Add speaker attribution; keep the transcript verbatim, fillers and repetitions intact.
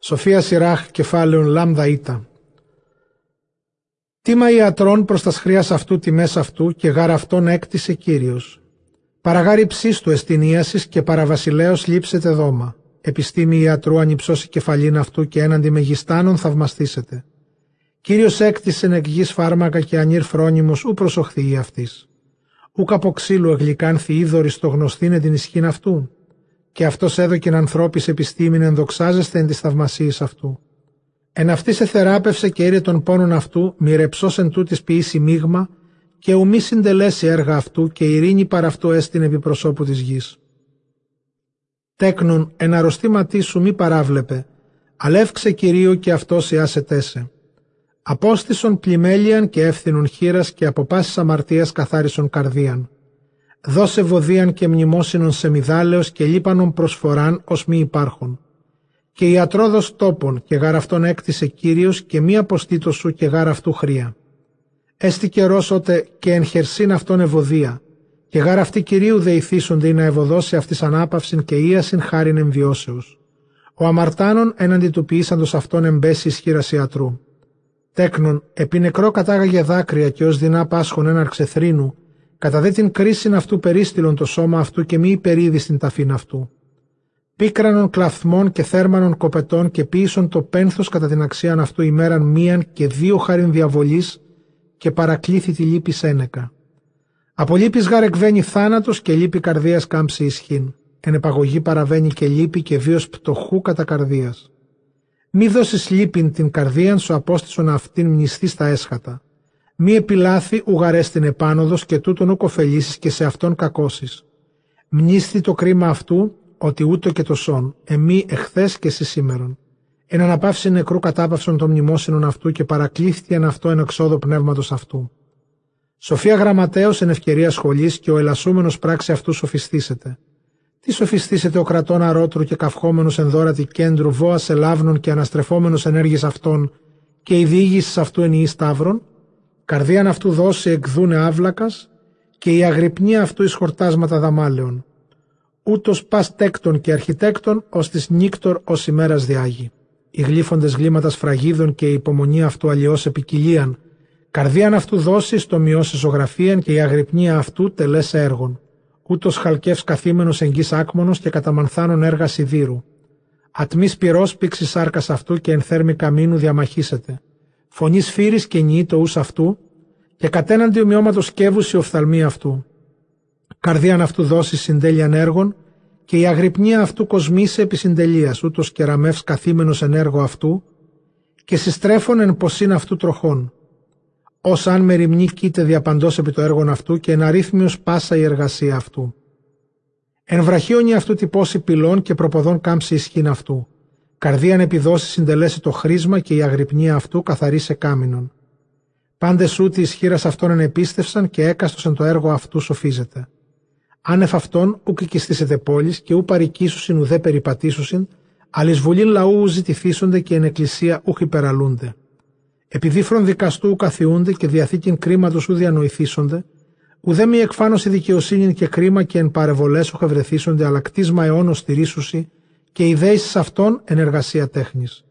Speaker 1: Σοφία Σιράχ, κεφάλαιον λάμδα ήτα. Τίμα ιατρών προς τας χρειάς αυτού τιμές αυτού και γάρ αυτόν έκτισε Κύριος. Παραγάρι ψίστου εστινίασης και παραβασιλέως λείψετε δώμα. Επιστήμη ιατρού ανυψώσει κεφαλήν αυτού και έναντι μεγιστάνων θαυμαστήσετε. Κύριος έκτισεν εκ γης φάρμακα και ανήρ φρόνιμος ου προσοχθείη αυτής. Ούκ από ξύλου εγλυκάνθη είδωρης το γνωστήνε την ισχύν αυτού. Και αυτός έδωκεν ανθρώπης επιστήμην ενδοξάζεστε εν της θαυμασίας αυτού. Εν αυτής εθεράπευσε και ήρε των πόνων αυτού, μοιρεψός εν τούτης ποιήσει μείγμα, και ουμή συντελέσει έργα αυτού, και ειρήνη παρ' αυτό έστειν επί προσώπου της γης. Τέκνον, εν αρρωστήματί σου μη παράβλεπε, αλεύξε Κυρίου και αυτός ιάσετέσε. Απόστησον πλημέλιαν και εύθυνον χείρας και από πάσης αμαρτίας καθάρισον καρδίαν. Δώσε βοδίαν και μνημόσυνον σεμιδάλεως και λίπανον προσφοράν ως μη υπάρχον. Και ιατρόδος τόπον και γάρ αυτόν έκτισε Κύριος και μη αποστήτω σου και γάρ αυτού χρία. Έστι καιρός ότε και εν χερσίν αυτόν ευωδία, και γάρ αυτοί Κυρίου δεηθήσονται ή να ευωδώσει αυτής ανάπαυσιν και ίασιν χάριν εμβιώσεως. Ο αμαρτάνων έναντι του ποιήσαντος αυτόν εμπέσει ισχύρας ιατρού. Τέκνον, επί νεκρό κατάγαγε δάκρυα και ως δεινά πάσχον έναρξε θρήνου, κατά δε την κρίσιν αυτού περίστηλον το σώμα αυτού και μη υπερίδη στην ταφήν αυτού. Πίκρανον κλαθμών και θέρμανον κοπετών και ποίησον το πένθος κατά την αξίαν αυτού ημέραν μίαν και δύο χάριν διαβολής και παρακλήθη τη λύπη σένεκα. Από λύπης γάρ εκβαίνει θάνατος και λύπη καρδίας κάμψη ισχύν. Εν επαγωγή παραβαίνει και λύπη και βίος πτωχού κατά καρδίας. Μη δώσεις λύπην την καρδίαν σου απόστησον αυτήν μνηστή στα έσχατα. Μη επιλάθη ουγαρέστην επάνωδος και τούτον ουκ ωφελήσεις και σε αυτόν κακώσεις. Μνήσθη το κρίμα αυτού, ότι ούτω και το σόν, εμεί εχθές και εσύ σήμερον. Εν αναπαύση νεκρού κατάπαυσον το μνημόσυνον αυτού και παρακλήθηκε εν αυτό εν εξόδο πνεύματος αυτού. Σοφία γραμματέως εν ευκαιρία σχολής και ο ελασσούμενος πράξη αυτού σοφιστήσεται. Τι σοφιστήσεται ο κρατών αρώτρου και καυχόμενος εν δόρατη κέντρου, βόας ελάβνων και αναστρεφόμενος ενέργης αυτών και η διήγηση αυτού εν ιή σταύρων, καρδίαν αυτού δώσει εκδούνε άβλακας και η αγρυπνία αυτού εις χορτάσματα δαμάλεων. Ούτως πας τέκτον και αρχιτέκτον ως της νύκτορ ως ημέρας διάγει. Οι γλύφοντες γλύματα σφραγίδων και η υπομονή αυτού αλλιώς επικυλίαν, καρδίαν αυτού δώσει στο μειώσει ζωγραφίαν και η αγρυπνία αυτού τελέσε έργων. Ούτως χαλκεύς καθήμενος εν γης άκμονος και καταμανθάνων έργα σιδήρου. Ατμής πυρός πήξη σάρκας αυτού και εν θέρμη καμίνου διαμαχήσεται. Φωνή σφύρης και νιεί το ους αυτού και κατέναντι ομοιώματος σκεύους η οφθαλμή αυτού. Καρδίαν αυτού δώσει συντέλειαν έργων και η αγρυπνία αυτού κοσμήσε επί συντελείας, ούτως κεραμεύς καθήμενος εν έργο αυτού και συστρέφων εν ποσίν αυτού τροχών. Ως αν με ρημνή κοίται διαπαντός επί το έργον αυτού και εν αρρύθμιος πάσα η εργασία αυτού. Εν βραχίωνη αυτού τυπώσει πυλών και προποδών κάμψη ισχύν αυτού. Καρδίαν επιδόσει συντελέσει το χρήσμα και η αγρυπνία αυτού καθαρίσε κάμινον. Πάντες ούτι ισχύρας αυτών ενεπίστευσαν και έκαστος εν το έργο αυτού σοφίζεται. Άνευ αυτών ουκ οικιστήσετε πόλεις και ου παρικήσουσιν ουδέ περιπατήσουσιν, αλλης βουλήν λαού ου ζητηθήσονται και εν εκκλησία ουκ υπεραλούνται. Επειδή φρονδικαστού ου καθιούνται και διαθήκην κρίματος ου διανοηθήσονται, ουδέ μη εκφάνωση δικαιοσύνην και κρίμα και εν παρεβολές ουκ ευρεθήσονται, αλλά κτίσμα αιώνος στηρίσουσι και ιδέησεις αυτών εν εργασία τέχνης.